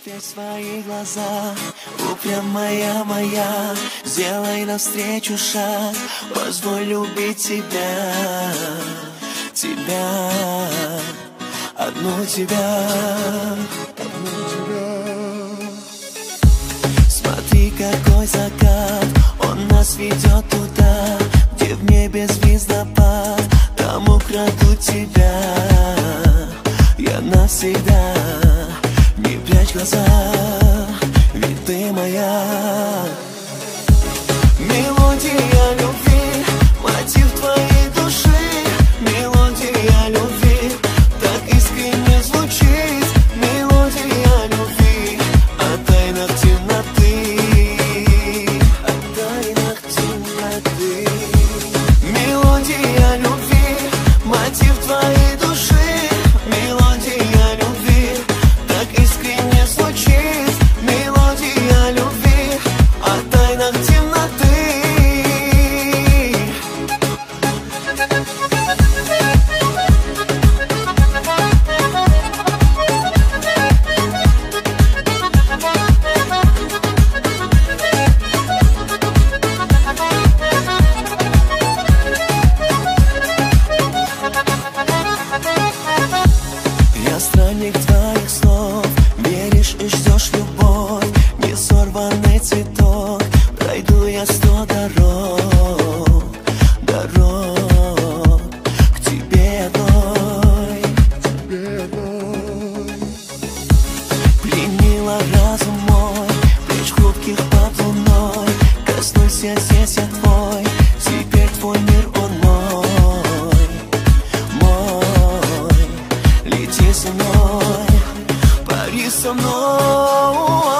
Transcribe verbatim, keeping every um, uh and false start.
Ответь свои глаза, упрямая моя, сделай навстречу шаг, позволь любить тебя, тебя, одну тебя, одну тебя. Смотри, какой закат, он нас ведет туда, где в небе звездопад, там украду тебя, я навсегда. Не прячь глаза, ведь ты моя. Мелодия любви, мотив твоей души. Мелодия любви, так искренне звучит. Мелодия любви, о тайнах темноты, о тайнах темноты. Мелодия любви, мотив твоей души. Мелодия любви, искренне звучит. Мелодия любви, о тайнах темноты. Я странник твоих слов, веришь и ждешь любовь, не сорванный цветок. Пройду я сто дорог, дорог к тебе одной, к тебе одной. Пленила разум мой, плеч хрупких под луной. Коснулся здесь я твой, теперь твой мир он мой, мой. Лети со мной, пари со мной.